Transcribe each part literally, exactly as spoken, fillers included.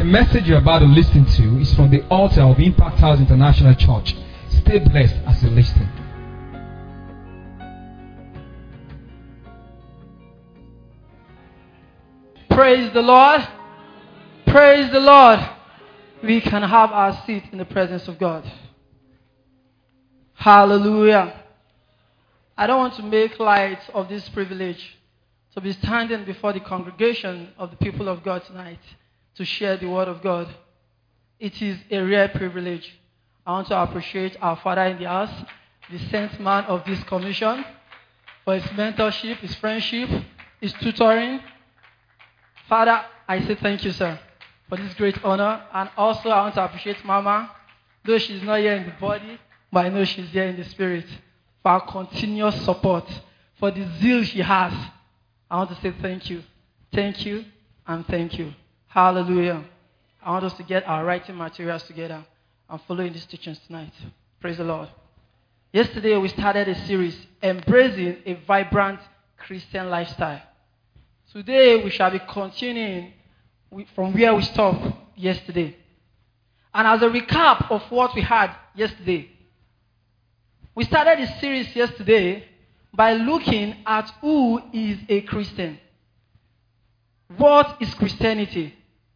message you're about to listen to is from the altar of Impact House International Church. Stay blessed as you listen. Praise the Lord. Praise the Lord. We can have our seat in the presence of God. Hallelujah. I don't want to make light of this privilege to be standing before the congregation of the people of God tonight to share the word of God. It is a rare privilege. I want to appreciate our Father in the house, the sent man of this commission, for his mentorship, his friendship, his tutoring. Father, I say thank you, sir, for this great honor. And also I want to appreciate Mama, though she's not here in the body, but I know she's here in the spirit, for our continuous support, for the zeal she has. I want to say thank you, thank you, and thank you. Hallelujah. I want us to get our writing materials together and follow in these teachings tonight. Praise the Lord. Yesterday we started a series, Embracing a Vibrant Christian Lifestyle. Today we shall be continuing from where we stopped yesterday. And as a recap of what we had yesterday, we started this series yesterday by looking at who is a Christian. What is Christianity?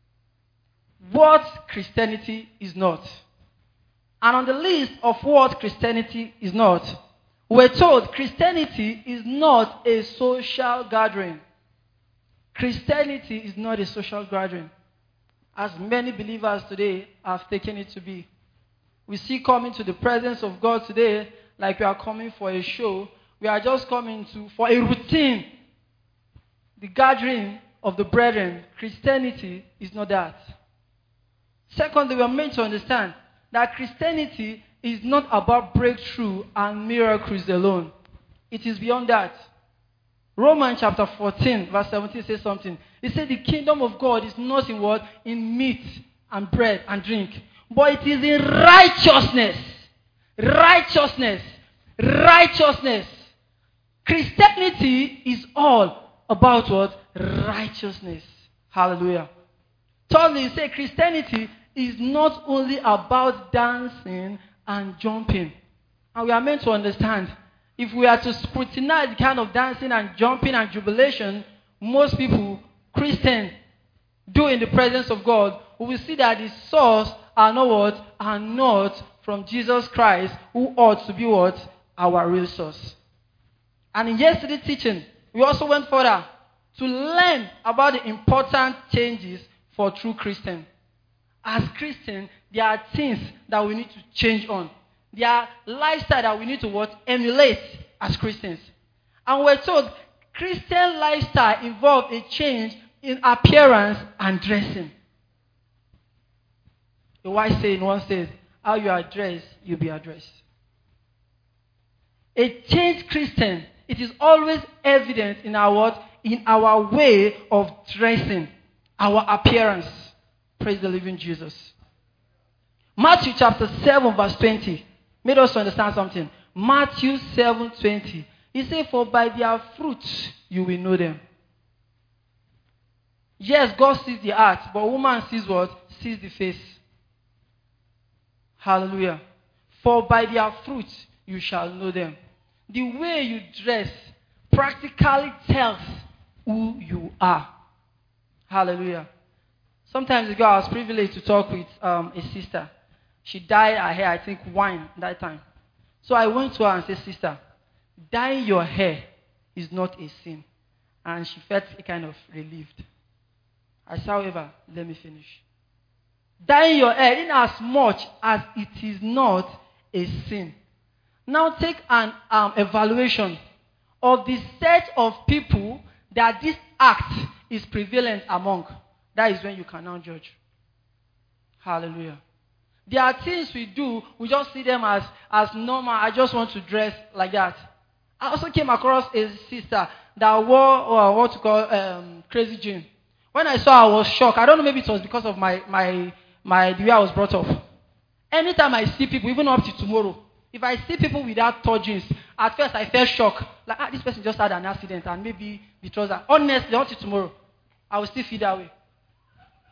What Christianity is not. And on the list of what Christianity is not, we're told Christianity is not a social gathering. Christianity is not a social gathering, as many believers today have taken it to be. We see coming to the presence of God today like we are coming for a show. We are just coming to for a routine. The gathering of the brethren. Christianity is not that. Secondly, we are meant to understand that Christianity is not about breakthrough and miracles alone. It is beyond that. Romans chapter fourteen, verse seventeen says something. It said the kingdom of God is not in what? In meat and bread and drink. But it is in righteousness. Righteousness. Righteousness. Christianity is all about what? Righteousness. Hallelujah. Thirdly, you say Christianity is not only about dancing and jumping. And we are meant to understand, if we are to scrutinize the kind of dancing and jumping and jubilation most people, Christians, do in the presence of God, we will see that the source are not what? Are not from Jesus Christ, who ought to be what? Our real source. And in yesterday's teaching, we also went further to learn about the important changes for true Christians. As Christians, there are things that we need to change on. There are lifestyle that we need to what? Emulate as Christians. And we're told Christian lifestyle involves a change in appearance and dressing. The wise saying once says, how you are dressed, you'll be addressed. A changed Christian, it is always evident in our what? In our way of dressing, our appearance. Praise the living Jesus. Matthew chapter seven verse twenty made us understand something. Matthew seven twenty. He said, for by their fruits you will know them. Yes, God sees the heart, but woman sees what? Sees the face. Hallelujah. For by their fruits you shall know them. The way you dress practically tells who you are. Hallelujah. Sometimes ago, I was privileged to talk with um, a sister. She dyed her hair, I think, wine that time. So I went to her and said, sister, dyeing your hair is not a sin. And she felt kind of relieved. I said, however, let me finish. Dyeing your hair in as much as it is not a sin. Now take an um, evaluation of the set of people that this act is prevalent among. That is when you can now judge. Hallelujah. There are things we do, we just see them as, as normal. I just want to dress like that. I also came across a sister that wore uh, what to call um, crazy jean. When I saw her, I was shocked. I don't know, maybe it was because of my, my, my the way I was brought up. Anytime I see people, even up to tomorrow, if I see people without tall jeans, at first I felt shocked. Like, ah, this person just had an accident and maybe the trouser. Honestly, until tomorrow, I will still feel that way.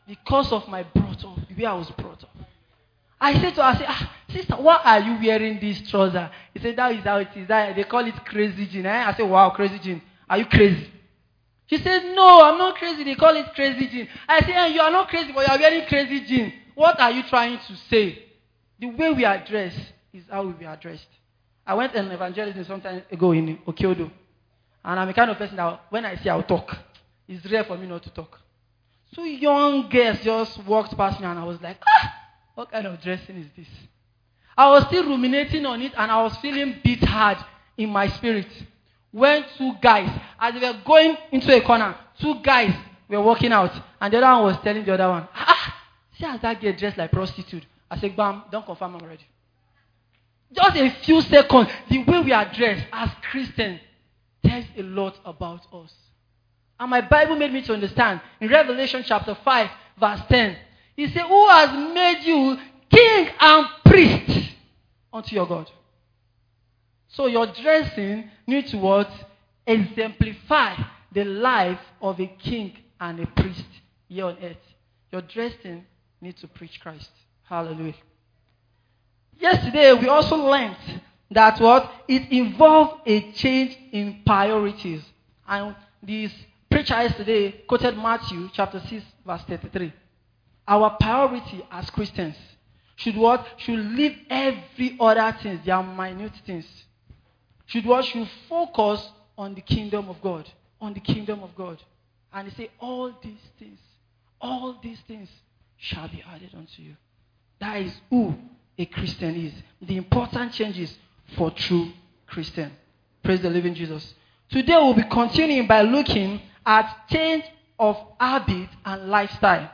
because of my brought up, the way I was brought up. I said to her, I said, ah, sister, why are you wearing this trouser? He said, that is how it is. That, they call it crazy jean. Eh? I said, wow, crazy jean. Are you crazy? She said, no, I'm not crazy. They call it crazy jean. I said, you are not crazy, but you are wearing crazy jean. What are you trying to say? The way we are dressed is how we are dressed. I went on evangelism some time ago in Okiodo. And I'm a kind of person that when I say I'll talk, it's rare for me not to talk. So young girls just walked past me and I was like, ah, what kind of dressing is this? I was still ruminating on it and I was feeling beat hard in my spirit. When two guys, as they were going into a corner, two guys were walking out and the other one was telling the other one, ah, see how that girl dressed like prostitute. I said, bam, don't confirm I'm already. Just a few seconds, the way we are dressed as Christians tells a lot about us. And my Bible made me to understand in Revelation chapter five, verse ten. He said, who has made you king and priest unto your God? So your dressing needs to what? Exemplify the life of a king and a priest here on earth. Your dressing needs to preach Christ. Hallelujah. Yesterday we also learned that what? It involved a change in priorities. And this preacher yesterday quoted Matthew chapter six, verse thirty-three. Our priority as Christians should what? Should leave every other things, they are minute things. Should what? Should focus on the kingdom of God. On the kingdom of God. And he say, all these things, all these things shall be added unto you. That is who a Christian is. The important changes for true Christian. Praise the living Jesus. Today we'll be continuing by looking at change of habit and lifestyle.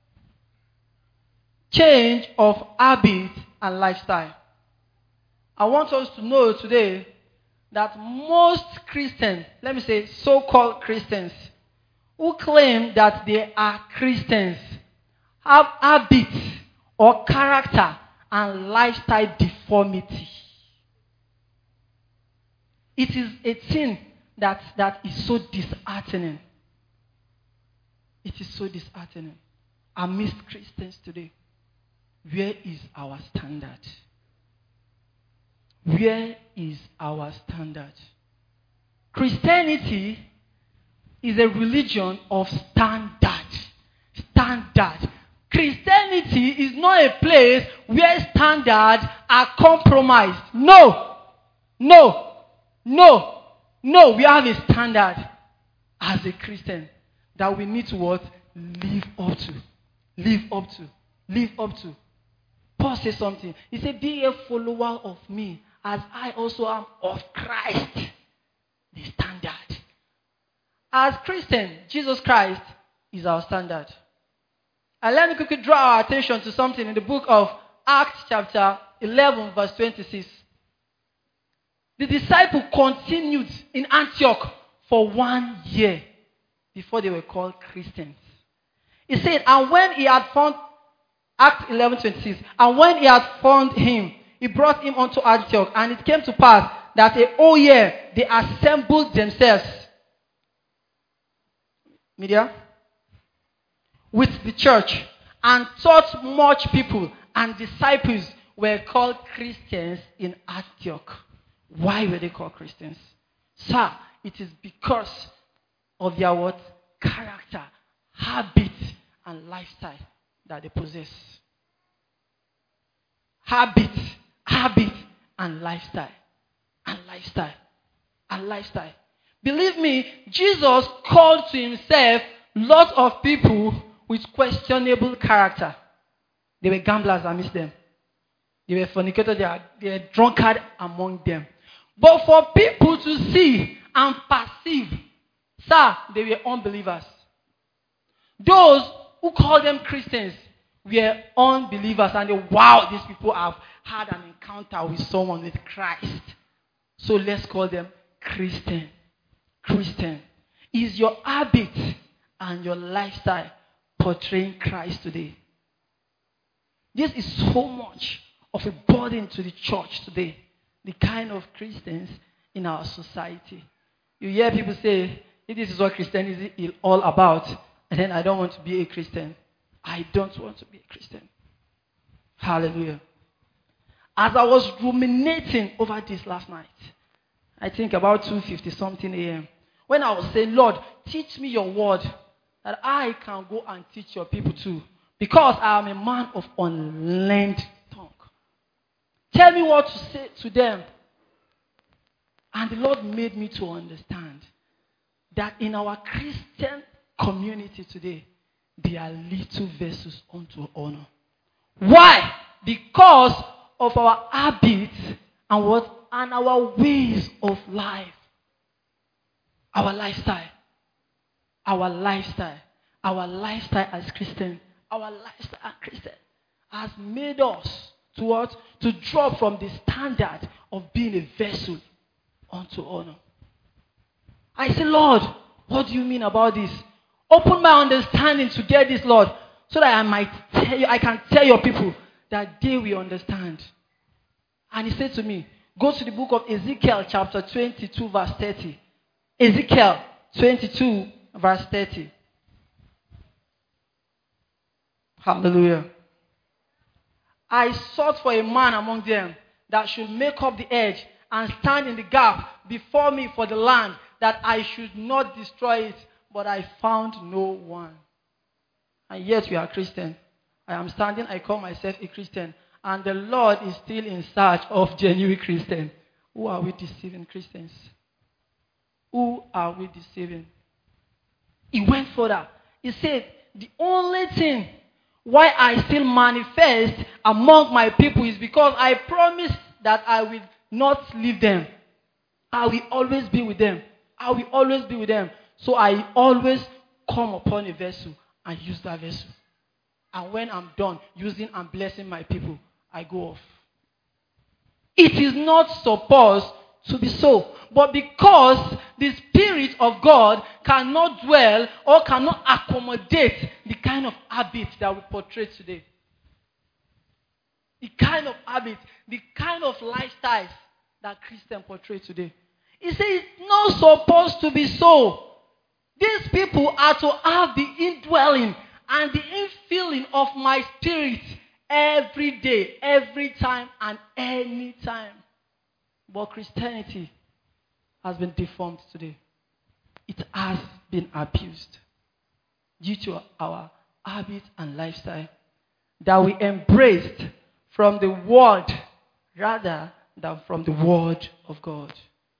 Change of habit and lifestyle. I want us to know today that most Christians, let me say so-called Christians, who claim that they are Christians, have habits or character and lifestyle deformity. It is a thing that, that is so disheartening. It is so disheartening. Amidst Christians today, where is our standard? Where is our standard? Christianity is a religion of standard. Standard. Christianity is not a place where standards are compromised. No. No. No. No. We have a standard as a Christian that we need to what? Live up to. Live up to. Live up to. Paul says something. He said, be a follower of me as I also am of Christ. The standard. As Christians, Jesus Christ is our standard. And let me quickly draw our attention to something in the book of Acts chapter eleven, verse twenty-six. The disciple continued in Antioch for one year before they were called Christians. He said, and when he had found, Acts eleven twenty-six, and when he had found him, he brought him unto Antioch, and it came to pass that a whole year they assembled themselves. Media? With the church, and taught much people, and disciples were called Christians in Antioch. Why were they called Christians? Sir, it is because of their what? Character, habit, and lifestyle that they possess. Habit, habit, and lifestyle. And lifestyle. And lifestyle. Believe me, Jesus called to himself lots of people with questionable character. They were gamblers amidst them. They were fornicators, they were, they were drunkard among them. But for people to see and perceive, sir, they were unbelievers. Those who called them Christians were unbelievers, and they, wow, these people have had an encounter with someone, with Christ. So let's call them Christian. Christian. Is your habit and your lifestyle portraying Christ today? This is so much of a burden to the church today. The kind of Christians in our society. You hear people say, if this is what Christianity is all about, and then I don't want to be a Christian. I don't want to be a Christian. Hallelujah. As I was ruminating over this last night, I think about two fifty something a m, when I was saying, Lord, teach me your word that I can go and teach your people too, because I am a man of unlearned tongue. Tell me what to say to them. And the Lord made me to understand that in our Christian community today, there are little vessels unto honor. Why? Because of our habits and what and our ways of life. Our lifestyle. Our lifestyle. Our lifestyle as Christian. Our lifestyle as Christian has made us to what? To drop from the standard of being a vessel unto honor. I say, Lord, what do you mean about this? Open my understanding to get this, Lord, so that I might tell you, I can tell your people that they will understand. And he said to me, go to the book of Ezekiel chapter twenty-two verse thirty. Ezekiel twenty-two verse thirty. Hallelujah. I sought for a man among them that should make up the edge and stand in the gap before me for the land, that I should not destroy it, but I found no one. And yet we are Christian. I am standing, I call myself a Christian, and the Lord is still in search of genuine Christians. Who are we deceiving, Christians? Who are we deceiving? He went further. He said, the only thing why I still manifest among my people is because I promised that I will not leave them. I will always be with them. I will always be with them. So I always come upon a vessel and use that vessel. And when I'm done using and blessing my people, I go off. It is not supposed to be so. But because the Spirit of God cannot dwell or cannot accommodate the kind of habits that we portray today. The kind of habits, the kind of lifestyles that Christians portray today. He says it's not supposed to be so. These people are to have the indwelling and the infilling of my spirit every day, every time, and any time. But Christianity has been deformed today. It has been abused due to our habit and lifestyle that we embraced from the world rather than from the word of God.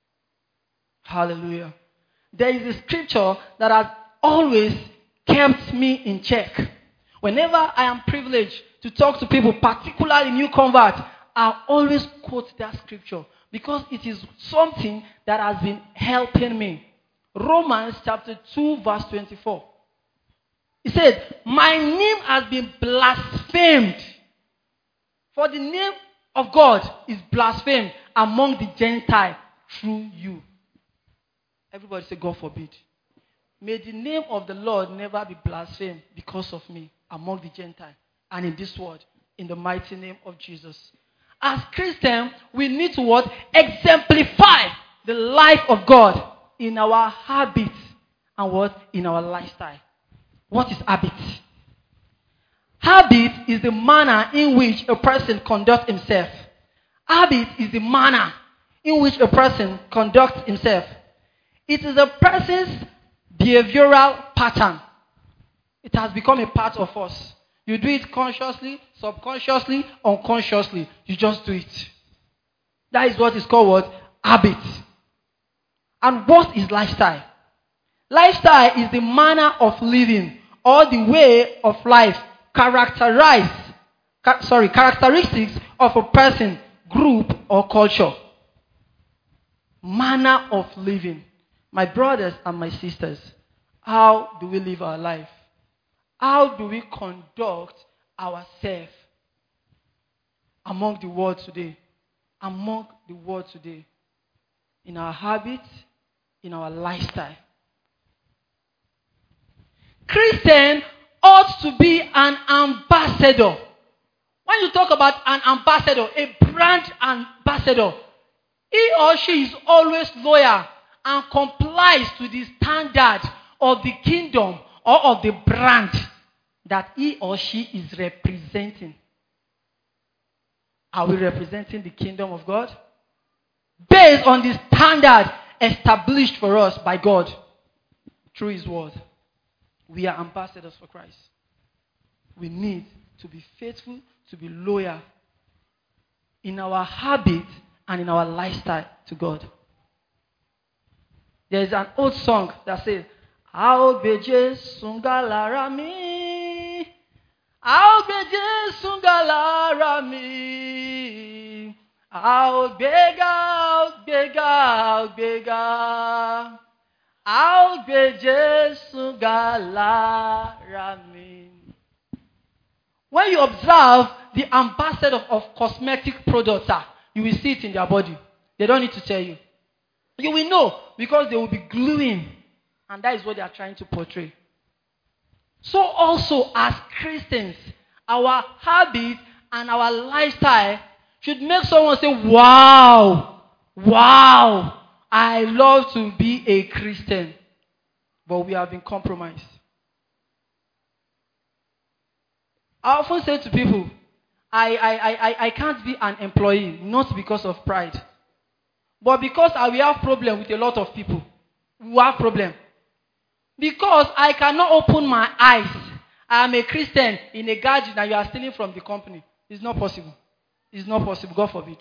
Hallelujah. There is a scripture that has always kept me in check. Whenever I am privileged to talk to people, particularly new converts, I always quote that scripture because it is something that has been helping me. Romans chapter two verse twenty-four. It said, my name has been blasphemed. For the name of God is blasphemed among the Gentiles through you. Everybody say, God forbid. May the name of the Lord never be blasphemed because of me among the Gentiles and in this world, in the mighty name of Jesus. As Christians, we need to what? Exemplify the life of God in our habits and what? In our lifestyle. What is habit? Habit is the manner in which a person conducts himself. Habit is the manner in which a person conducts himself. It is a person's behavioral pattern. It has become a part of us. You do it consciously, subconsciously, unconsciously. You just do it. That is what is called what? Habit. And what is lifestyle? Lifestyle is the manner of living or the way of life characterized, ca- sorry, characteristics of a person, group, or culture. Manner of living. My brothers and my sisters, how do we live our life? How do we conduct ourselves among the world today? Among the world today. In our habits, in our lifestyle. Christian ought to be an ambassador. When you talk about an ambassador, a brand ambassador, he or she is always loyal and complies to the standard of the kingdom or of the brand that he or she is representing. Are we representing the kingdom of God? Based on the standard established for us by God through His word. We are ambassadors for Christ. We need to be faithful, to be loyal in our habit and in our lifestyle to God. There is an old song that says, Aogbeje sungalara mi, Aogbeje sungalara mi, Aogbega, Aogbega, Aogbega, Aogbeje sungalara mi. When you observe the ambassador of cosmetic products, you will see it in their body. They don't need to tell you. You will know because they will be gluing. And that is what they are trying to portray. So also as Christians, our habit and our lifestyle should make someone say, wow, wow, I love to be a Christian. But we have been compromised. I often say to people, I, I, I, I can't be an employee, not because of pride, but because I will have problem with a lot of people who have problem. Because I cannot open my eyes. I am a Christian in a garden and you are stealing from the company. It's not possible. It's not possible. God forbid.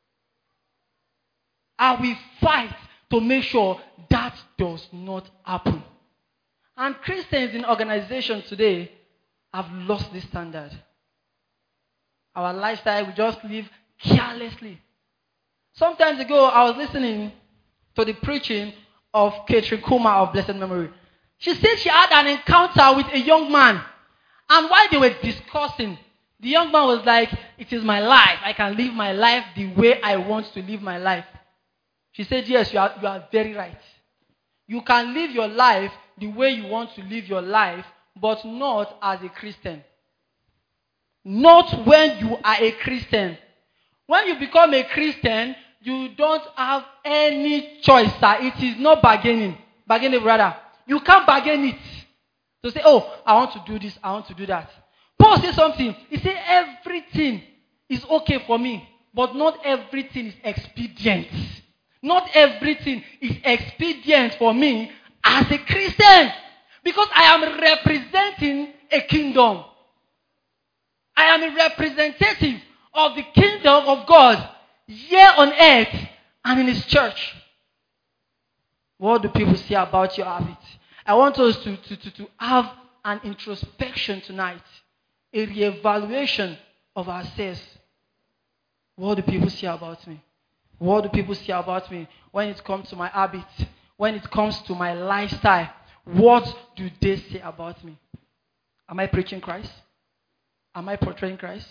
I will fight to make sure that does not happen. And Christians in organizations today have lost this standard. Our lifestyle, we just live carelessly. Sometimes ago, I was listening to the preaching of Catherine Kuma of blessed memory. She said she had an encounter with a young man. And while they were discussing, the young man was like, it is my life. I can live my life the way I want to live my life. She said, yes, you are, you are very right. You can live your life the way you want to live your life, but not as a Christian. Not when you are a Christian. When you become a Christian, you don't have any choice, sir. It is not bargaining. Bargaining, brother. You can't bargain it. To say, oh, I want to do this, I want to do that. Paul said something. He said, everything is okay for me, but not everything is expedient. Not everything is expedient for me as a Christian. Because I am representing a kingdom. I am a representative of the kingdom of God here on earth and in His church. What do people say about your habits? I want us to, to, to, to have an introspection tonight, a reevaluation of ourselves. What do people say about me? What do people say about me when it comes to my habits? When it comes to my lifestyle? What do they say about me? Am I preaching Christ? Am I portraying Christ?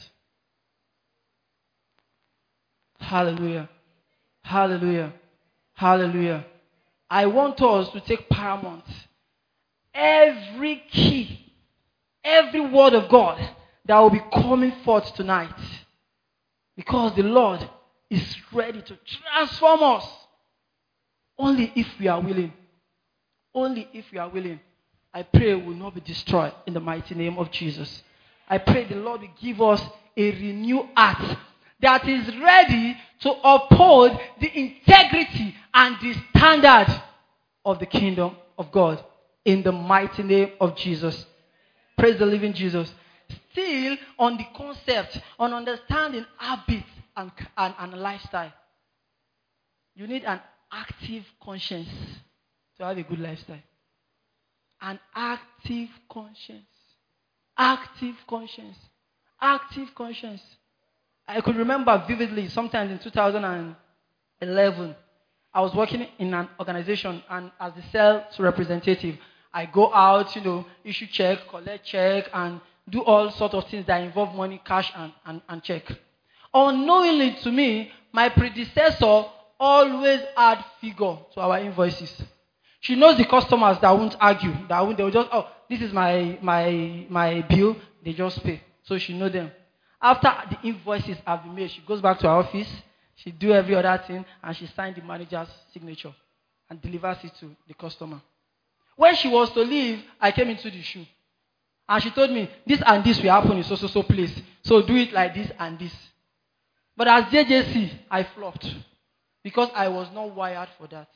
Hallelujah. Hallelujah. Hallelujah. I want us to take paramount. Every key, every word of God that will be coming forth tonight. Because the Lord is ready to transform us. Only if we are willing. Only if we are willing. I pray we will not be destroyed in the mighty name of Jesus. I pray the Lord will give us a renewed heart that is ready to uphold the integrity and the standard of the kingdom of God in the mighty name of Jesus. Praise the living Jesus. Still on the concept, on understanding habits and, and, and lifestyle. You need an active conscience to have a good lifestyle. An active conscience. Active conscience. Active conscience. I could remember vividly, sometimes in two thousand eleven, I was working in an organization, and as the sales representative, I go out, you know, issue check, collect check, and do all sorts of things that involve money, cash, and, and, and check. Unknowingly to me, my predecessor always add figure to our invoices. She knows the customers that won't argue, that won't, they will just, oh, this is my my my bill, they just pay. So she knows them. After the invoices have been made, she goes back to her office, she do every other thing, and she signs the manager's signature and delivers it to the customer. When she was to leave, I came into the shoe. And she told me, this and this will happen in so, so, so place. So do it like this and this. But as J J C, I flopped. Because I was not wired for that.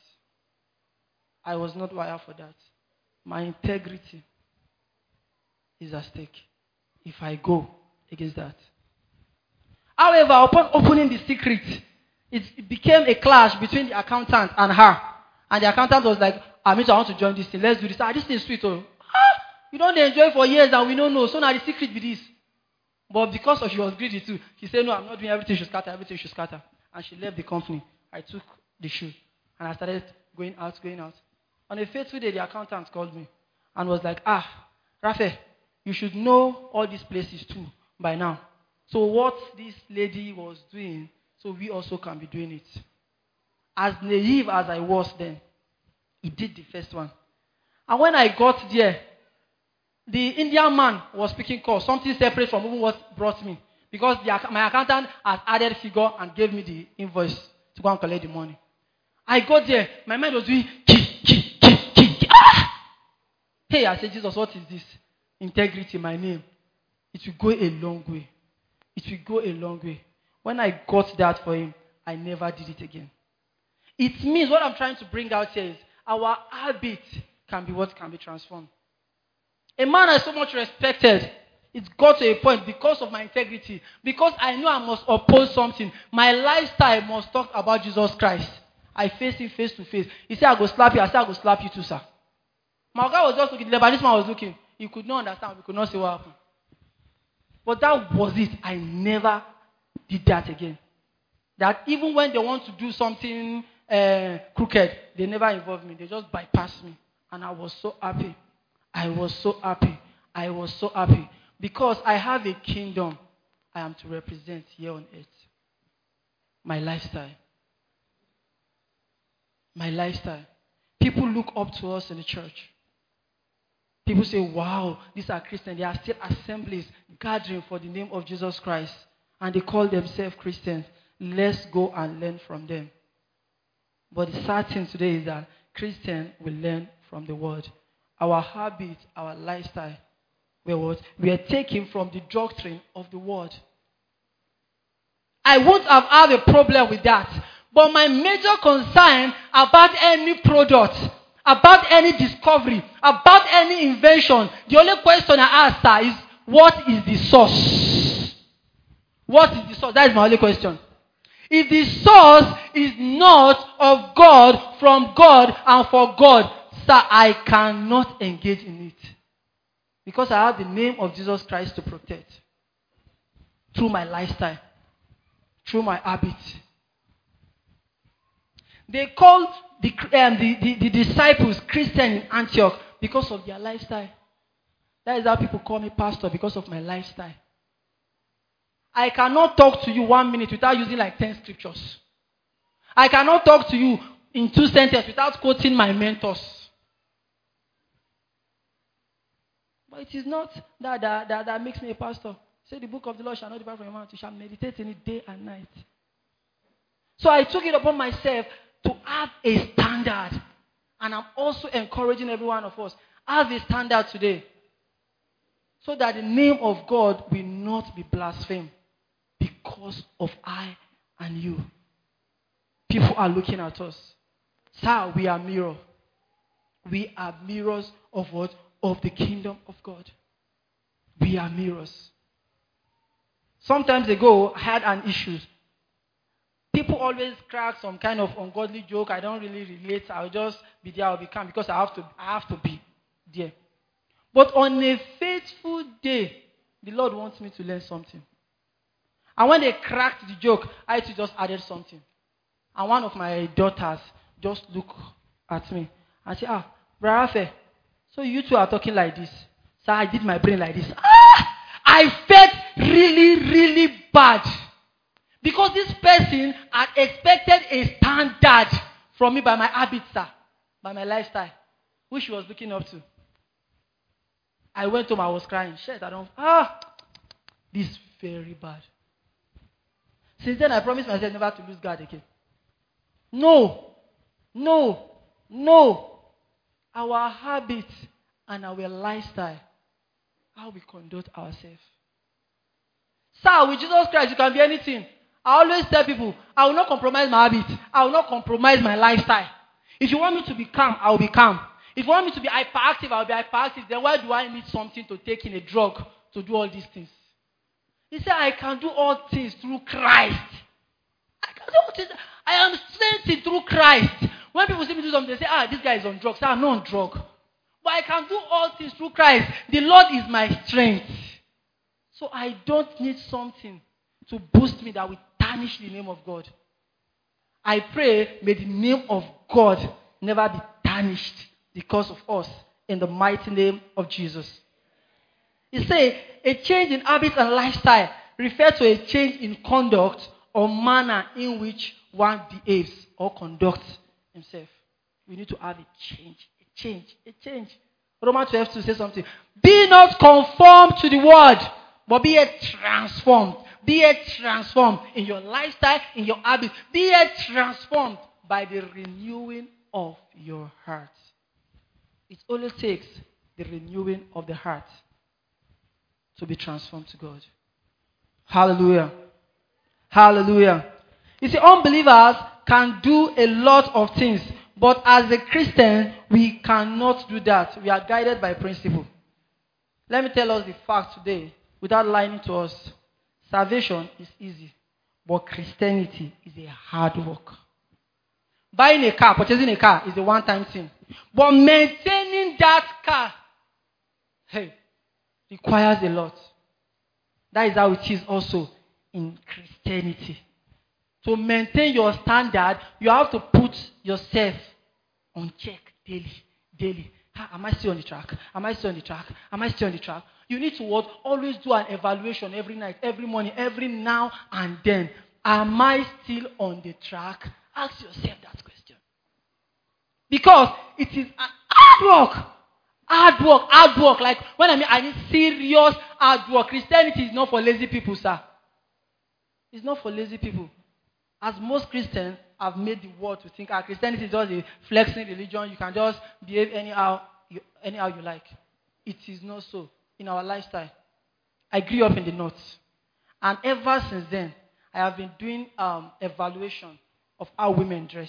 I was not wired for that. My integrity is at stake if I go against that. However, upon opening the secret, it, it became a clash between the accountant and her. And the accountant was like, I mean, I want to join this thing. Let's do this. Ah, this thing is sweet. Oh. Ah, you don't enjoy for years and we don't know. So now the secret be this. But because of she was greedy too, she said, no, I'm not doing everything she scatter, everything she scatter. And she left the company. I took the shoe and I started going out, going out. On a fateful day, the accountant called me and was like, ah, Raphael, you should know all these places too by now. So what this lady was doing, so we also can be doing it. As naive as I was then, he did the first one. And when I got there, the Indian man was speaking calls, something separate from even what brought me. Because the, my accountant had added figure and gave me the invoice to go and collect the money. I got there, my mind was doing, key, key, key, key, key. Ah! Hey, I said, Jesus, what is this? Integrity, my name. It will go a long way. It will go a long way. When I got that for him, I never did it again. It means what I'm trying to bring out here is our habit can be what can be transformed. A man I so much respected, it got to a point because of my integrity, because I knew I must oppose something. My lifestyle must talk about Jesus Christ. I faced him face to face. He said, I go slap you. I said, I go slap you too, sir. My guy was just looking, the Lebanese man was looking. He could not understand. We could not see what happened. But that was it. I never did that again. That even when they want to do something uh, crooked, they never involve me. They just bypass me. And I was so happy. I was so happy. I was so happy. Because I have a kingdom I am to represent here on earth. My lifestyle. My lifestyle. People look up to us in the church. People say, wow, these are Christians. They are still assemblies gathering for the name of Jesus Christ. And they call themselves Christians. Let's go and learn from them. But the sad thing today is that Christians will learn from the word. Our habit, our lifestyle, we are what? We are taken from the doctrine of the word. I won't have had a problem with that. But my major concern about any product, about any discovery, about any invention, the only question I ask, sir, is what is the source? What is the source? That is my only question. If the source is not of God, from God, and for God, sir, I cannot engage in it. Because I have the name of Jesus Christ to protect. Through my lifestyle. Through my habit. They called the, um, the, the, the disciples Christian in Antioch because of their lifestyle. That is how people call me pastor, because of my lifestyle. I cannot talk to you one minute without using like ten scriptures. I cannot talk to you in two sentences without quoting my mentors. But it is not that that, that, that makes me a pastor. Say the book of the Lord shall not depart from your mouth. You shall meditate in it day and night. So I took it upon myself to have a standard. And I'm also encouraging every one of us, have a standard today. So that the name of God will not be blasphemed. Because of I and you. People are looking at us. Sir, we are mirror. We are mirrors of what? Of the kingdom of God. We are mirrors. Sometimes ago, I had an issue. People always crack some kind of ungodly joke. I don't really relate. I'll just be there, I'll be calm because I have to, I have to be there. But on a faithful day, the Lord wants me to learn something. And when they cracked the joke, I too just added something. And one of my daughters just looked at me and said, ah, Brother, so you two are talking like this. So I did my brain like this. Ah! I felt really, really bad. Because this person had expected a standard from me by my habits, sir, by my lifestyle, which she was looking up to. I went home, I was crying. Shit, I don't, ah, this is very bad. Since then, I promised myself never to lose God again. No, no, no. Our habits and our lifestyle how we conduct ourselves. Sir, with Jesus Christ, you can be anything. I always tell people, I will not compromise my habit. I will not compromise my lifestyle. If you want me to be calm, I will be calm. If you want me to be hyperactive, I will be hyperactive. Then why do I need something to take in a drug to do all these things? He said, I can do all things through Christ. I can do all things. I am strengthened through Christ. When people see me do something, they say, ah, this guy is on drugs. I'm not on drug. But I can do all things through Christ. The Lord is my strength. So I don't need something to boost me that will tarnish the name of God. I pray, may the name of God never be tarnished because of us, in the mighty name of Jesus. He said, a change in habits and lifestyle refers to a change in conduct or manner in which one behaves or conducts himself. We need to have a change, a change, a change. Romans twelve two says something. Be not conformed to the world, but be ye transformed. Be ye transformed in your lifestyle, in your habits. Be ye transformed by the renewing of your heart. It only takes the renewing of the heart to be transformed to God. Hallelujah. Hallelujah. You see, unbelievers can do a lot of things, but as a Christian, we cannot do that. We are guided by principle. Let me tell us the fact today, without lying to us. Salvation is easy, but Christianity is a hard work. Buying a car, purchasing a car is a one-time thing. But maintaining that car, hey, requires a lot. That is how it is also in Christianity. To maintain your standard, you have to put yourself on check daily, daily. Am I still on the track? Am I still on the track? Am I still on the track? You need to what? Always do an evaluation every night, every morning, every now and then. Am I still on the track? Ask yourself that question. Because it is an hard work. Hard work, hard work. Like when I mean I need serious hard work. Christianity is not for lazy people, sir. It's not for lazy people. As most Christians have made the world to think, ah, Christianity is just a flexing religion. You can just behave anyhow you, anyhow you like. It is not so in our lifestyle. I grew up in the north. And ever since then, I have been doing um, evaluation of how women dress.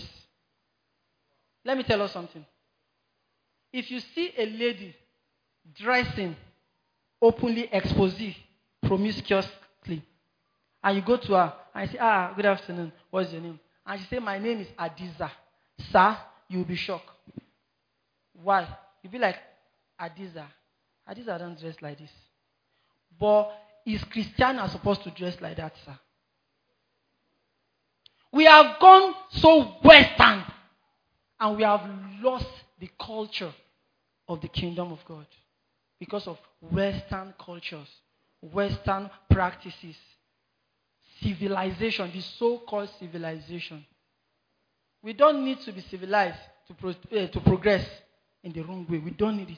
Let me tell you something. If you see a lady dressing openly exposed, promiscuously, and you go to her and you say, ah, good afternoon, what's your name? And she say, my name is Adiza. Sir, you will be shocked. Why? You'll be like, Adiza. Adiza don't dress like this. But is Christiana supposed to dress like that, sir? We have gone so Western and we have lost the culture of the kingdom of God because of Western cultures, Western practices, civilization, the so-called civilization. We don't need to be civilized to, pro- uh, to progress in the wrong way. We don't need it.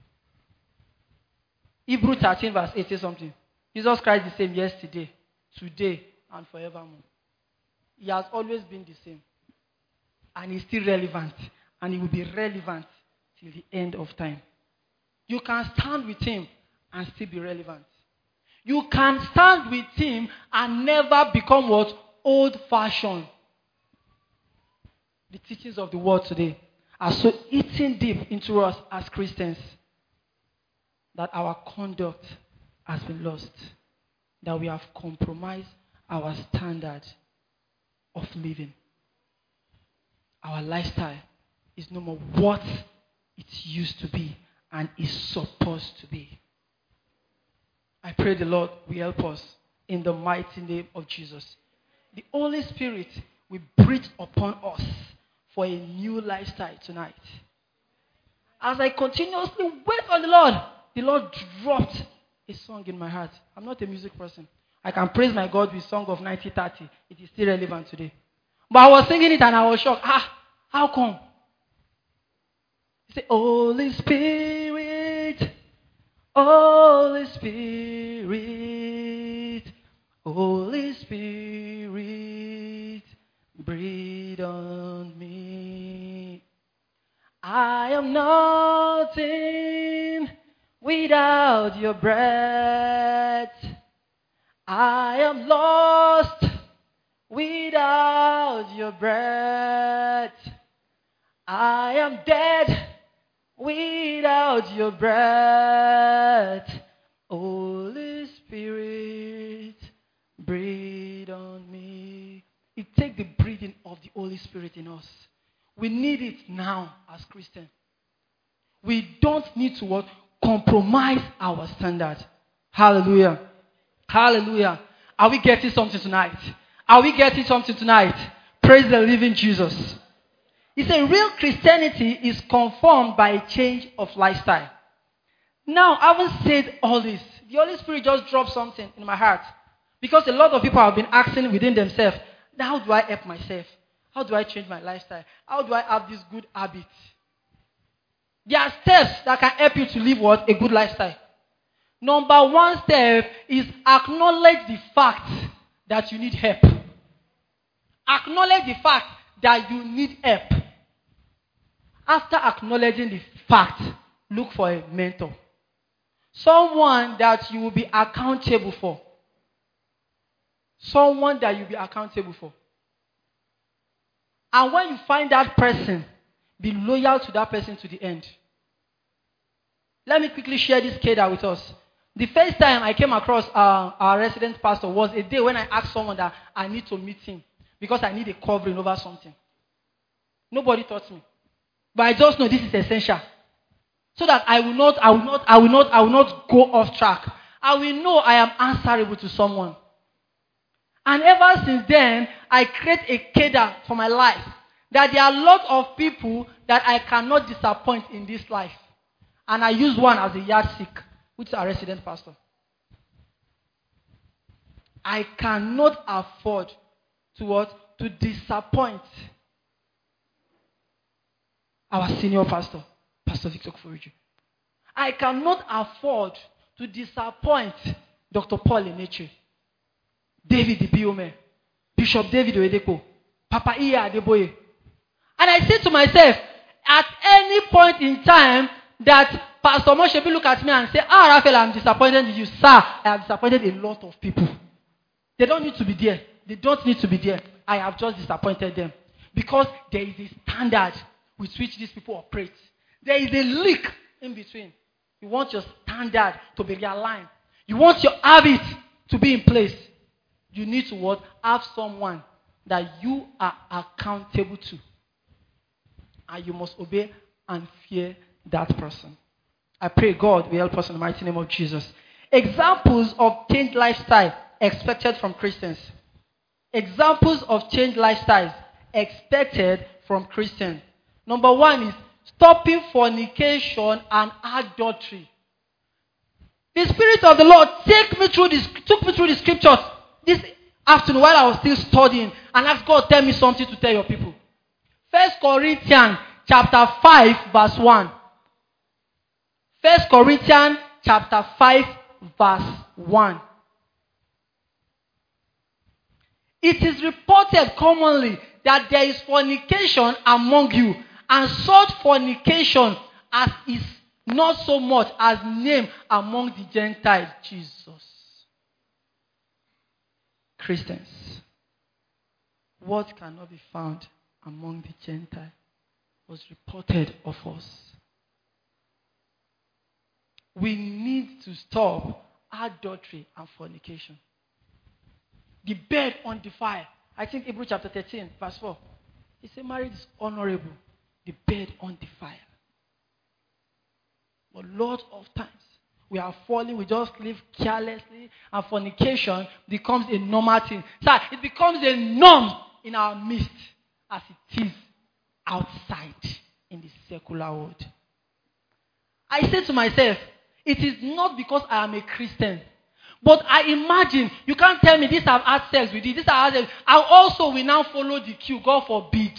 Hebrews thirteen verse eight says something. Jesus Christ is the same yesterday, today, and forevermore. He has always been the same. And he's still relevant. And he will be relevant till the end of time. You can stand with him and still be relevant. You can stand with him and never become what? Old-fashioned. The teachings of the world today are so eating deep into us as Christians that our conduct has been lost. That we have compromised our standard of living. Our lifestyle is no more what it used to be and is supposed to be. I pray the Lord will help us in the mighty name of Jesus. The Holy Spirit will breathe upon us for a new lifestyle tonight. As I continuously wait on the Lord, the Lord dropped a song in my heart. I'm not a music person. I can praise my God with song of nineteen thirty. It is still relevant today. But I was singing it and I was shocked. Ah, how come? He said, Holy Spirit, Holy Spirit, Holy Spirit, breathe on me. I am nothing without your breath. I am lost without your breath. I am dead without your breath. Holy Spirit, breathe on me. It takes the breathing of the Holy Spirit in us. We need it now as Christians. We don't need to what? Compromise our standard. Hallelujah. Hallelujah. Are we getting something tonight? Are we getting something tonight? Praise the living Jesus. He said real Christianity is conformed by a change of lifestyle. Now, I haven't said all this. The Holy Spirit just dropped something in my heart. Because a lot of people have been asking within themselves, how do I help myself? How do I change my lifestyle? How do I have this good habit? There are steps that can help you to live what? A good lifestyle. Number one step is acknowledge the fact that you need help. Acknowledge the fact that you need help. After acknowledging the fact, look for a mentor. Someone that you will be accountable for. Someone that you'll be accountable for. And when you find that person, be loyal to that person to the end. Let me quickly share this case with us. The first time I came across uh, our resident pastor was a day when I asked someone that I need to meet him because I need a covering over something. Nobody taught me. But I just know this is essential. So that I will not, I will not, I will not, I will not go off track. I will know I am answerable to someone. And ever since then, I create a cadre for my life. That there are a lot of people that I cannot disappoint in this life. And I use one as a yardstick, which is our resident pastor. I cannot afford to what? To disappoint our senior pastor, Pastor Victor Kufuruju. I cannot afford to disappoint Doctor Paul Eneche, David Ibiome, Bishop David Oyedepo, Papa Iya Adeboye. And I say to myself, at any point in time that Pastor Moshe look at me and say, ah, Raphael, I'm disappointed in you. Sir, I have disappointed a lot of people. They don't need to be there. They don't need to be there. I have just disappointed them. Because there is a standard with which these people operate. There is a leak in between. You want your standard to be realigned. You want your habit to be in place. You need to what? Have someone that you are accountable to. And you must obey and fear that person. I pray God will help us in the mighty name of Jesus. Examples of changed lifestyle expected from Christians. Examples of changed lifestyles expected from Christians. Number one is stopping fornication and adultery. The Spirit of the Lord take me through this, took me through the scriptures this afternoon while I was still studying and asked God, tell me something to tell your people. First Corinthians chapter five verse one. First Corinthians chapter five verse one. It is reported commonly that there is fornication among you, and such fornication as is not so much as named among the Gentiles. Jesus. Christians, what cannot be found among the Gentiles was reported of us. We need to stop adultery and fornication. The bed undefiled. I think Hebrews chapter thirteen, verse four. It says marriage is honorable. The bed undefiled. But lots of times, we are falling, we just live carelessly, and fornication becomes a normal thing. So it becomes a norm in our midst as it is outside in the secular world. I say to myself, it is not because I am a Christian. But I imagine, you can't tell me this I've had sex with you, this I've had sex. I also will now follow the queue, God forbid.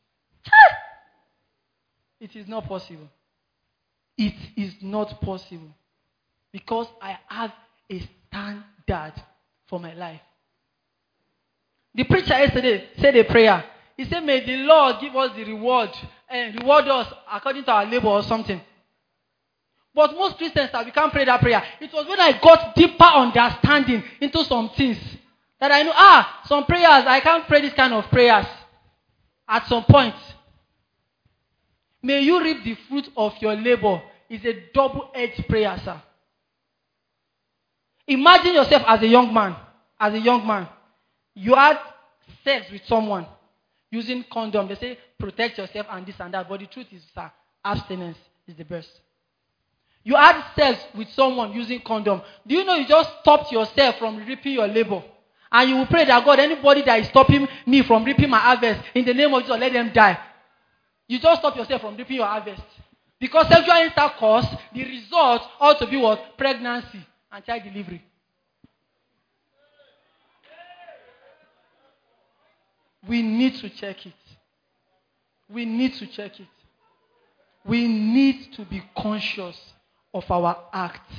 It is not possible. It is not possible. Because I have a standard for my life. The preacher yesterday said a prayer. He said, may the Lord give us the reward and reward us according to our labor or something. But But most Christians that we can't pray that prayer. It was when I got deeper understanding into some things that I know, ah, some prayers, I can't pray this kind of prayers at some point. May you reap the fruit of your labor is a double-edged prayer, sir. Imagine yourself as a young man, as a young man. You had sex with someone using condom. They say protect yourself and this and that. But the truth is, sir, abstinence is the best. You had sex with someone using condom. Do you know you just stopped yourself from reaping your labor? And you will pray that God, anybody that is stopping me from reaping my harvest, in the name of Jesus, let them die. You just stop yourself from reaping your harvest. Because sexual intercourse, the result ought to be what? Pregnancy and child delivery. We need to check it. We need to check it. We need to be conscious of our act.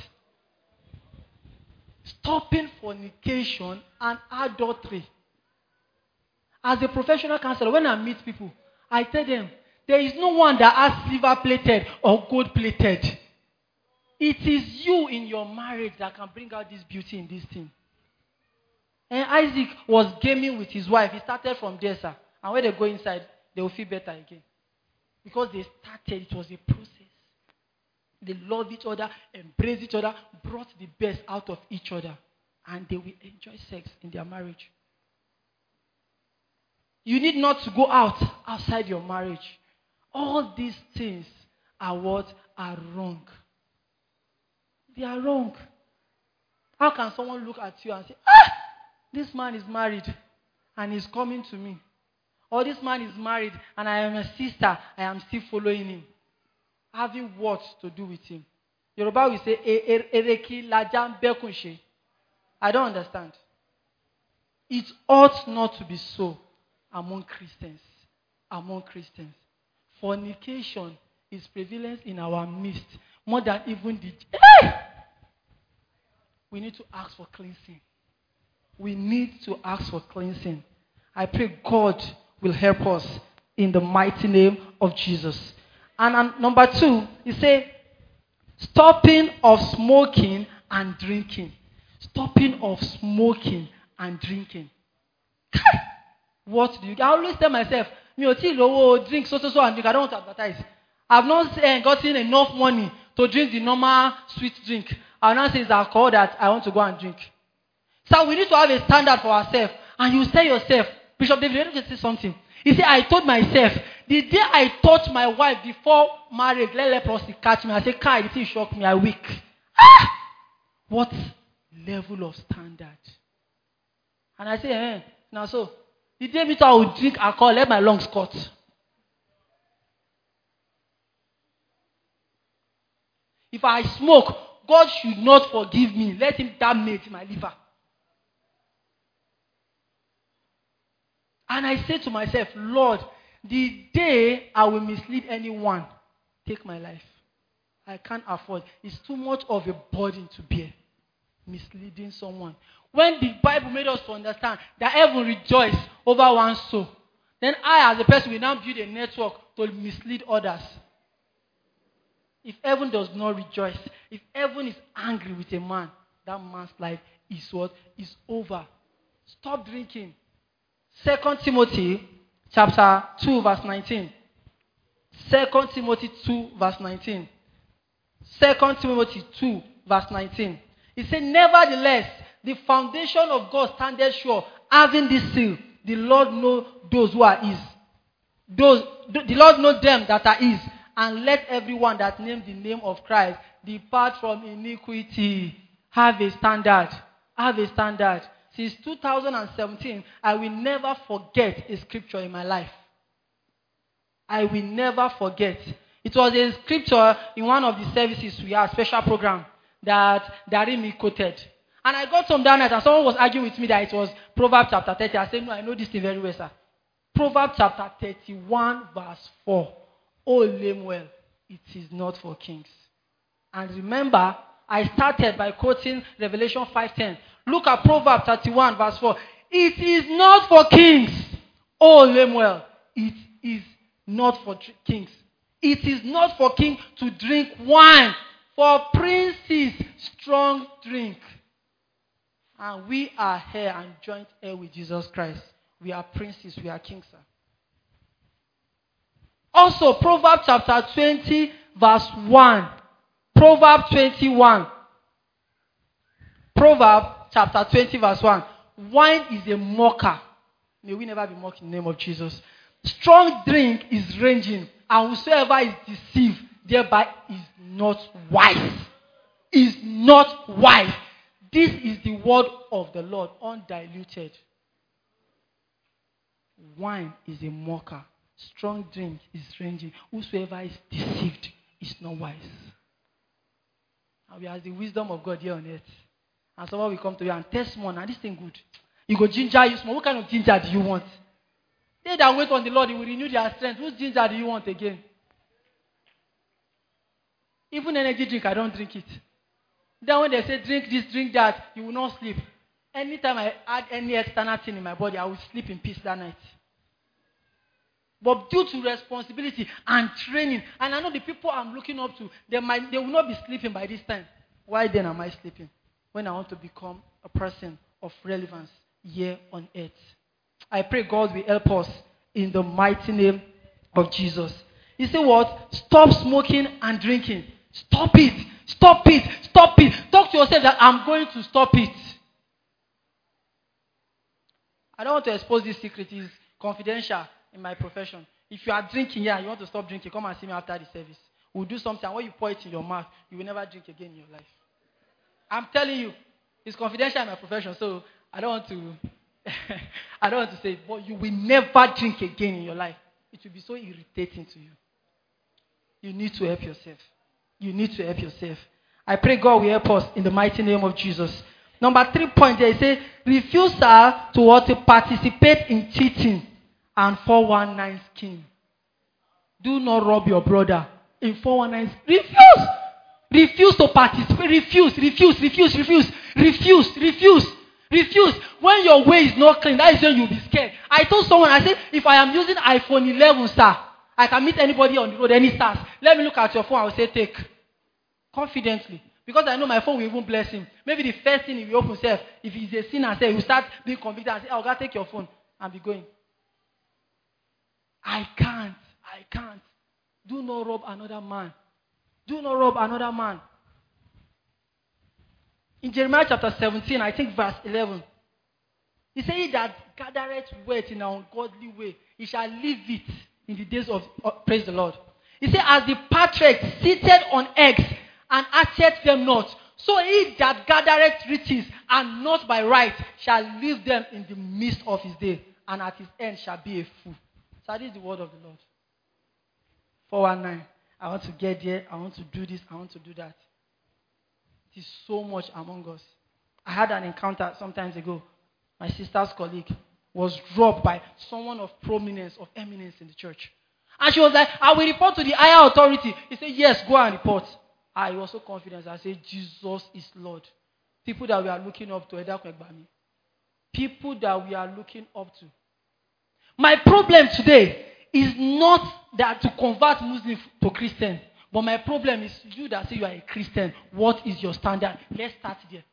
Stopping fornication and adultery. As a professional counselor, when I meet people, I tell them, there is no one that has silver plated or gold plated. It is you in your marriage that can bring out this beauty in this thing. And Isaac was gaming with his wife. He started from there, sir. And when they go inside, they will feel better again. Because they started, it was a process. They love each other, embrace each other, brought the best out of each other. And they will enjoy sex in their marriage. You need not to go out outside your marriage. All these things are what are wrong. They are wrong. How can someone look at you and say, ah, this man is married and he's coming to me. Or this man is married and I am a sister, I am still following him. Having what to do with him? Yoruba will say, ereki lajam bekunshe. I don't understand. It ought not to be so among Christians. Among Christians. Fornication is prevalent in our midst more than even the... Hey! We need to ask for cleansing. We need to ask for cleansing. I pray God will help us in the mighty name of Jesus. And, and number two, he said, stopping of smoking and drinking. Stopping of smoking and drinking. What do you... I always tell myself, drink so, so, so, and drink. I don't want to advertise. I've not uh, gotten enough money to drink the normal sweet drink. I'll not say it's alcohol that I want to go and drink. So we need to have a standard for ourselves. And you say yourself, Bishop David, let me say something. He said, I told myself, the day I touched my wife before marriage, let leprosy catch me. I said, Kai, the thing shocked me. I weak. Ah! What level of standard? And I say, eh, now so, the day me I will drink alcohol, let my lungs cut. If I smoke, God should not forgive me. Let him damage my liver. And I say to myself, Lord, the day I will mislead anyone, take my life. I can't afford. It's too much of a burden to bear. Misleading someone. When the Bible made us to understand that heaven rejoices over one soul, then I as a person will now build a network to mislead others. If heaven does not rejoice, if heaven is angry with a man, that man's life is what? Is over. Stop drinking. Second Timothy chapter two verse nineteen. Second Timothy two verse nineteen. Second Timothy two verse nineteen. It said, nevertheless, the foundation of God standeth sure, having this seal. The Lord know those who are his. Those, the Lord know them that are his. And let everyone that names the name of Christ depart from iniquity. Have a standard. Have a standard. Since two thousand seventeen, I will never forget a scripture in my life. I will never forget. It was a scripture in one of the services we had, special program, that Darimi quoted. And I got some down night and someone was arguing with me that it was Proverbs chapter thirty. I said, no, I know this thing very well, sir. Proverbs chapter thirty-one verse four. Oh, Lemuel, it is not for kings. And remember, I started by quoting Revelation five ten. Look at Proverbs thirty-one verse four. It is not for kings. Oh, Lemuel, it is not for kings. It is not for kings to drink wine For princes, strong drink. And we are here and joint heir with Jesus Christ. We are princes, we are kings, sir. Also, Proverbs chapter twenty, verse one. Proverbs twenty-one. Proverbs chapter twenty, verse one. Wine is a mocker. May we never be mocked in the name of Jesus. Strong drink is ranging, and whosoever is deceived thereby is not wise. Is not wise. This is the word of the Lord, undiluted. Wine is a mocker. Strong drink is ranging. Whosoever is deceived is not wise. And we have the wisdom of God here on earth. And someone will come to you and test more, and this thing good. You go ginger, you small. What kind of ginger do you want? They that wait on the Lord, He will renew their strength. Whose ginger do you want again? Even energy drink, I don't drink it. Then when they say drink this, drink that, you will not sleep. Anytime I add any external thing in my body, I will sleep in peace that night. But due to responsibility and training, and I know the people I'm looking up to, they might they will not be sleeping by this time. Why then am I sleeping? When I want to become a person of relevance here on earth. I pray God will help us in the mighty name of Jesus. You say what? Stop smoking and drinking. Stop it. Stop it. Stop it. Talk to yourself that I'm going to stop it. I don't want to expose this secret. It's confidential in my profession. If you are drinking here and you want to stop drinking, come and see me after the service. We'll do something. And when you pour it in your mouth, you will never drink again in your life. I'm telling you, it's confidential in my profession, so I don't want to I don't want to say it, but you will never drink again in your life. It will be so irritating to you. You need to help yourself. You need to help yourself. I pray God will help us in the mighty name of Jesus. Number three point there, it says, refusal to what? To participate in cheating and four one nine scheme. Do not rob your brother in four one nine. Refuse! Refuse to participate. Refuse, refuse, refuse, refuse, refuse, refuse, refuse. When your way is not clean, that is when you'll be scared. I told someone, I said, if I am using iPhone eleven, sir, I can meet anybody on the road, any stars. Let me look at your phone, I will say, take. Confidently. Because I know my phone will even bless him. Maybe the first thing he will open himself, if he's a sinner, say, he will start being convicted and say, oh, God, take your phone and be going. I can't. I can't. Do not rob another man. Do not rob another man. In Jeremiah chapter seventeen, I think verse eleven, he said that gathereth wealth in an ungodly way, he shall leave it in the days of, uh, praise the Lord. He said, as the partridge seated on eggs and hatcheth them not, so he that gathereth riches and not by right shall leave them in the midst of his day, and at his end shall be a fool. So that is the word of the Lord. four one nine. I want to get there. I want to do this. I want to do that. It is so much among us. I had an encounter some time ago. My sister's colleague was robbed by someone of prominence, of eminence in the church. And she was like, I will report to the higher authority. He said, yes, go and report. I was so confident. I said, Jesus is Lord. People that we are looking up to. People that we are looking up to. My problem today is not that to convert Muslims to Christian. But my problem is you that say you are a Christian. What is your standard? Let's start there.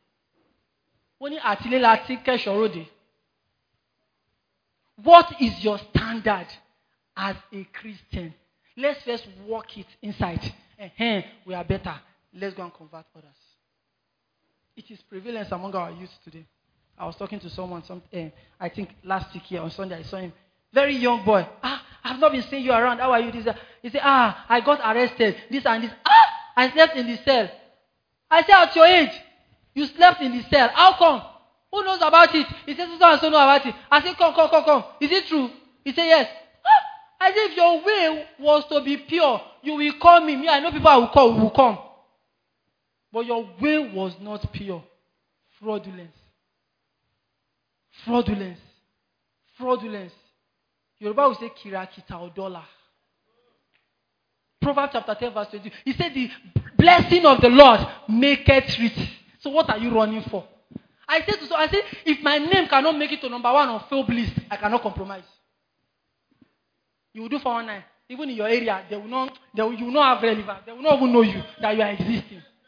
What is your standard as a Christian? Let's first work it inside. Uh-huh, we are better. Let's go and convert others. It is prevalence among our youth today. I was talking to someone, some, uh, I think last week here on Sunday, I saw him. Very young boy. Ah, I've not been seeing you around. How are you? This, uh, he said, ah, I got arrested. This and this. Ah, I slept in the cell. I said, at your age, you slept in the cell. How come? Who knows about it? He said, so and so know about it. I said, come, come, come, come. Is it true? He said, yes. Ah, I said, if your way was to be pure, you will call me. Me, I know people I will call, who will come. But your way was not pure. Fraudulence. Fraudulence. Fraudulence. Yoruba will say kirakita or dollar. Proverbs chapter ten verse twenty. He said the blessing of the Lord maketh rich. So what are you running for? I said to so I said if my name cannot make it to number one on failed list, I cannot compromise. You will do four one nine. Even in your area, they will not they will, you will not have relevance. They will not even know you that you are existing.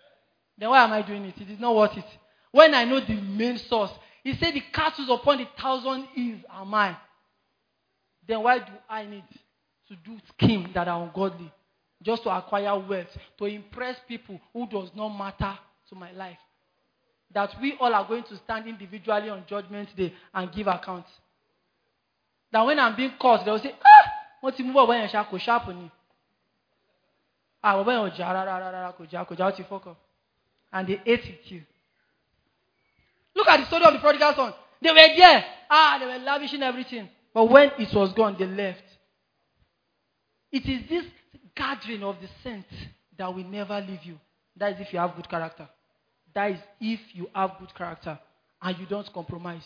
then why am I doing it? It is not worth it. When I know the main source, he said the cattle upon the thousand hills are mine. Then why do I need to do schemes that are ungodly? Just to acquire wealth, to impress people who does not matter to my life. That we all are going to stand individually on Judgment Day and give accounts. That when I'm being caught, they will say, ah, what's the move away and sharp sharp on you? Ah, when you're jara rara koja koja to fuck up. And they ate it too. Look at the story of the prodigal son. They were there. Ah, they were lavishing everything. But when it was gone, they left. It is this gathering of the saints that will never leave you. That is if you have good character. That is if you have good character and you don't compromise.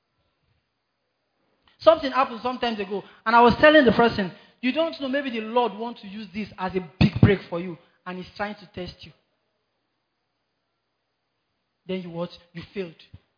Something happened some time ago, and I was telling the person, you don't know, maybe the Lord wants to use this as a big break for you, and He's trying to test you. Then you what? You failed.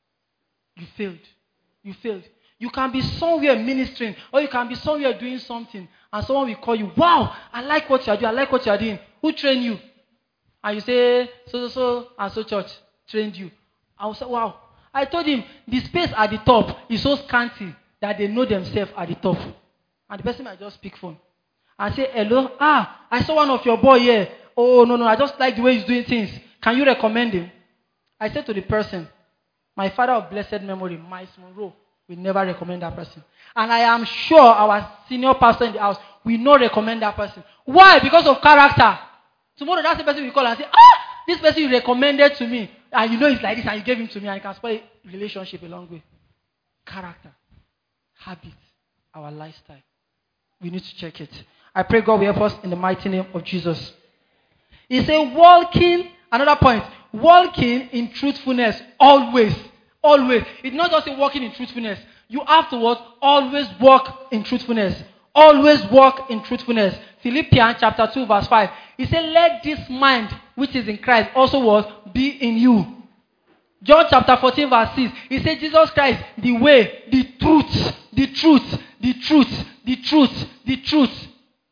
You failed. You failed. You can be somewhere ministering, or you can be somewhere doing something, and someone will call you, wow, I like what you are doing, I like what you are doing. Who trained you? And you say, so, so, so, and so church trained you. I will say, wow. I told him, the space at the top is so scanty that they know themselves at the top. And the person might just speak phone. And say, hello, ah, I saw one of your boy here. Oh, no, no, I just like the way he's doing things. Can you recommend him? I said to the person, my father of blessed memory, Miles Monroe, will never recommend that person. And I am sure our senior pastor in the house will not recommend that person. Why? Because of character. Tomorrow, that same person will call and say, ah, this person you recommended to me, and you know it's like this, and you gave him to me, and you can spoil relationship a long way. Character, habit, our lifestyle. We need to check it. I pray God will help us in the mighty name of Jesus. He said, walking, another point, walking in truthfulness, always, always. It's not just a walking in truthfulness. You have to what? Always walk in truthfulness. Always walk in truthfulness. Philippians chapter two verse five. He said, let this mind which is in Christ also what? Be in you. John chapter fourteen verse six. He said, Jesus Christ, the way, the truth, the truth, the truth, the truth, the truth.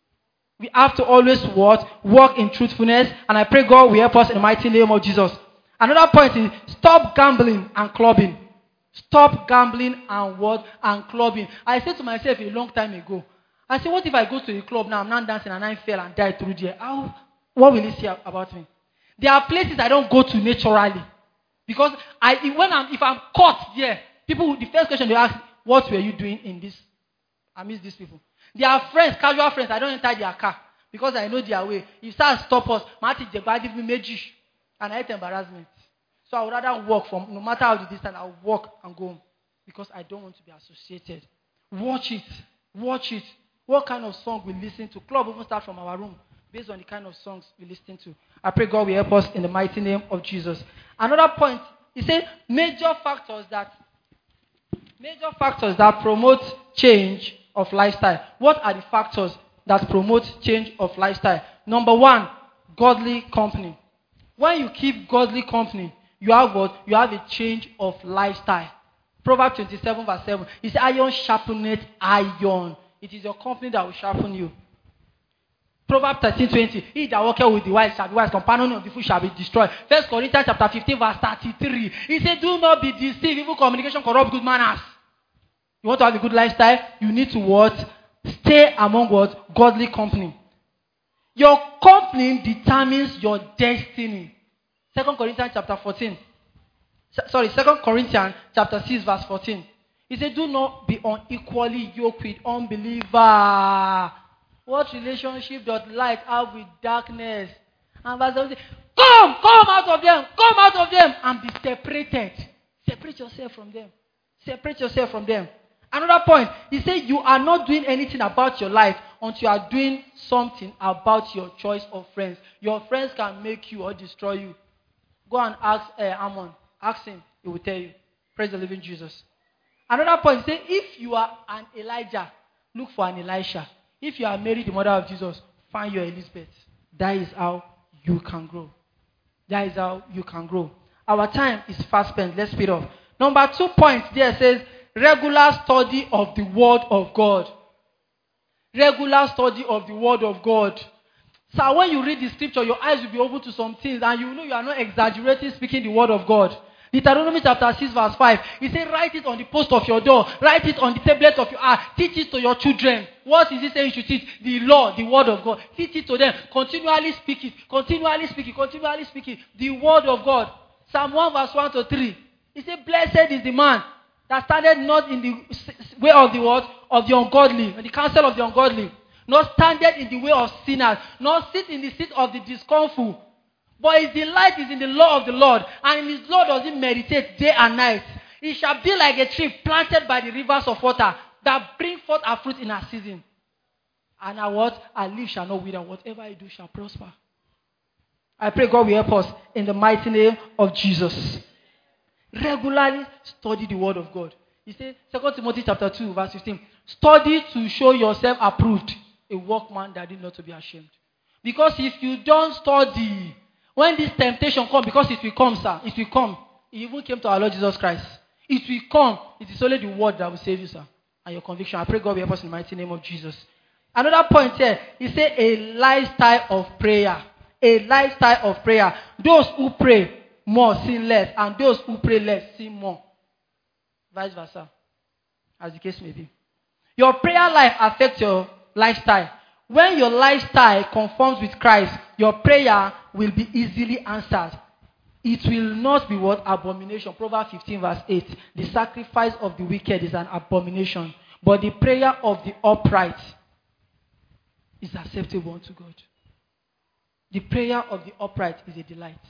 We have to always what? Walk in truthfulness. And I pray God will help us in the mighty name of Jesus. Another point is, stop gambling and clubbing. Stop gambling and what? And clubbing. I said to myself a long time ago, I said, what if I go to the club now, I'm not dancing and I fell and died through there? How, what will he say about me? There are places I don't go to naturally. Because I, when I'm, if I'm caught there, people, the first question they ask, what were you doing in this? I miss these people. They are friends, casual friends. I don't enter their car because I know their way. If someone stop us, give me magic, and I hate embarrassment. So I would rather walk from, no matter how the distance, I'll walk and go home because I don't want to be associated. Watch it. Watch it. What kind of song we listen to? Club even start from our room based on the kind of songs we listen to. I pray God will help us in the mighty name of Jesus. Another point, he said major factors that major factors that promote change of lifestyle. What are the factors that promote change of lifestyle? Number one, godly company. When you keep godly company, you have what? You have a change of lifestyle. Proverbs twenty-seven verse seven. It's iron sharpeneth iron. It is your company that will sharpen you. Proverbs thirteen twenty. He that walketh with the wise shall be wise. Companion of the fool shall be destroyed. First Corinthians chapter fifteen verse thirty-three. He said, do not be deceived. Evil communication corrupt good manners. You want to have a good lifestyle? You need to what? Stay among what? Godly company. Your company determines your destiny. Second Corinthians chapter fourteen. Sorry, Second Corinthians chapter six verse fourteen. He said, do not be unequally yoked with unbeliever. What relationship does light have with darkness? And verse seven says, come, come out of them, come out of them, and be separated. Separate yourself from them. Separate yourself from them. Another point, he said, you are not doing anything about your life until you are doing something about your choice of friends. Your friends can make you or destroy you. Go and ask uh, Ammon. Ask him. He will tell you. Praise the living Jesus. Another point, say, if you are an Elijah, look for an Elisha. If you are Mary, the mother of Jesus, find your Elizabeth. That is how you can grow. That is how you can grow. Our time is fast spent. Let's speed up. Number two point there says, regular study of the Word of God. Regular study of the Word of God. So when you read the scripture, your eyes will be open to some things, and you know you are not exaggerating speaking the word of God. Deuteronomy chapter six verse five. He said, write it on the post of your door. Write it on the tablet of your heart. Teach it to your children. What is he saying you should teach? The law, the word of God. Teach it to them. Continually speak it. Continually speak it. Continually speak it. The word of God. Psalm one verse one to three. He said, blessed is the man that standeth not in the way of the word of the ungodly, and the counsel of the ungodly, not standeth in the way of sinners, nor sit in the seat of the discomfort. But his delight is in the law of the Lord, and in his law does he meditate day and night. He shall be like a tree planted by the rivers of water, that bring forth a fruit in her season. And our what? Our leaf shall not wither, whatever I do shall prosper. I pray God will help us in the mighty name of Jesus. Regularly study the word of God. He said, Second Timothy chapter two, verse fifteen, study to show yourself approved, a workman that is not to be ashamed. Because if you don't study, when this temptation comes, because it will come, sir, it will come. It even came to our Lord Jesus Christ. It will come. It is only the word that will save you, sir, and your conviction. I pray God will help us in the mighty name of Jesus. Another point here, he said a lifestyle of prayer. A lifestyle of prayer. Those who pray more sin less, and those who pray less sin more. Vice versa, as the case may be. Your prayer life affects your lifestyle. When your lifestyle conforms with Christ, your prayer will be easily answered. It will not be what? Abomination. Proverbs fifteen verse eight. The sacrifice of the wicked is an abomination, but the prayer of the upright is acceptable unto God. The prayer of the upright is a delight.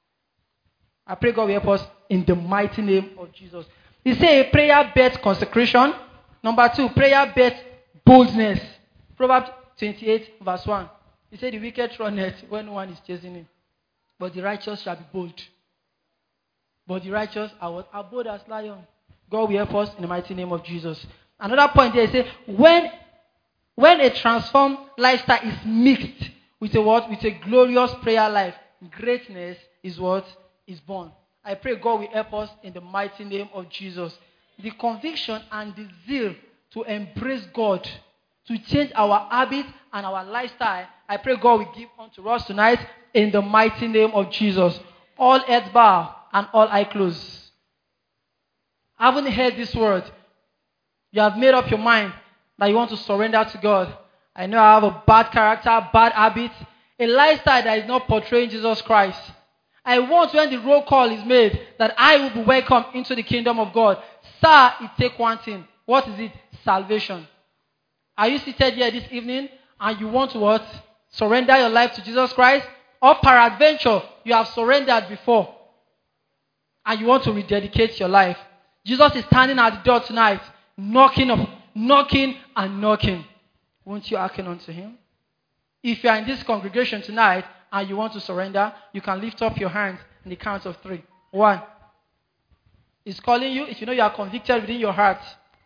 I pray God will help us in the mighty name of Jesus. He said prayer births consecration. Number two, prayer births boldness. Proverbs twenty-eight verse one. He said the wicked runneth when no one is chasing him, but the righteous shall be bold. But the righteous are what? Are bold as lion. God will help us in the mighty name of Jesus. Another point there, he said when, when a transformed lifestyle is mixed with a what? With a glorious prayer life, greatness is what? Is born. I pray God will help us in the mighty name of Jesus. The conviction and the zeal to embrace God, to change our habits and our lifestyle, I pray God will give unto us tonight in the mighty name of Jesus. All heads bow and all eyes close. Haven't heard this word? You have made up your mind that you want to surrender to God. I know I have a bad character, bad habits, a lifestyle that is not portraying Jesus Christ. I want, when the roll call is made, that I will be welcomed into the kingdom of God. Sir, it takes one thing. What is it? Salvation. Are you seated here this evening and you want to what? Surrender your life to Jesus Christ? Or peradventure, you have surrendered before and you want to rededicate your life. Jesus is standing at the door tonight, knocking up, knocking and knocking. Won't you hearken unto him? If you are in this congregation tonight and you want to surrender, you can lift up your hands in the count of three. One. He's calling you if you know you are convicted within your heart.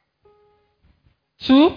Two.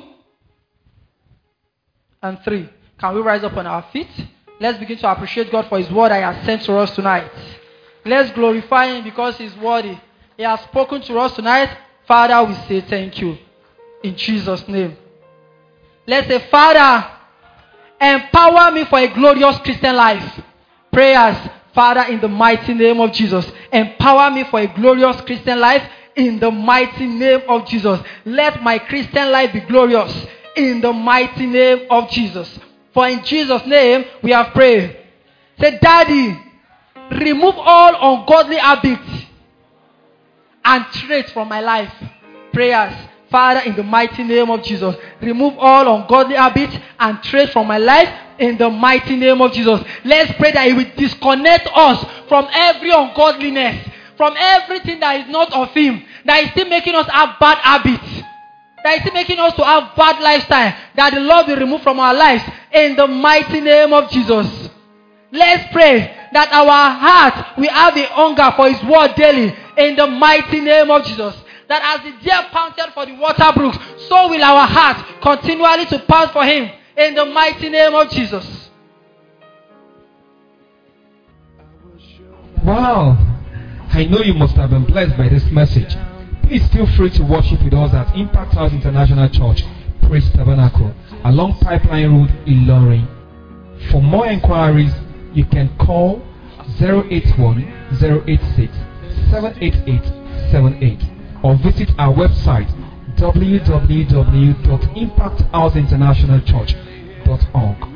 And three. Can we rise up on our feet? Let's begin to appreciate God for his word that he has sent to us tonight. Let's glorify him because he's worthy. He has spoken to us tonight. Father, we say thank you. In Jesus' name. Let's say, Father, empower me for a glorious Christian life. Prayers, Father, in the mighty name of Jesus. Empower me for a glorious Christian life in the mighty name of Jesus. Let my Christian life be glorious in the mighty name of Jesus. For in Jesus' name we have prayed. Say, Daddy, remove all ungodly habits and traits from my life. Prayers, Father, in the mighty name of Jesus, remove all ungodly habits and traits from my life in the mighty name of Jesus. Let's pray that he will disconnect us from every ungodliness, from everything that is not of him, that is still making us have bad habits, that is still making us to have bad lifestyle, that the Lord will remove from our lives in the mighty name of Jesus. Let's pray that our heart will have a hunger for his word daily in the mighty name of Jesus. That as the deer panted for the water brooks, so will our heart continually to pant for him in the mighty name of Jesus. Wow. I know you must have been blessed by this message. Please feel free to worship with us at Impact House International Church, Praise Tabernacle, along Pipeline Road, Ilorin. For more inquiries, you can call zero eight one, zero eight six, seven eight eight seven eight or visit our website w w w dot impact house international church dot org.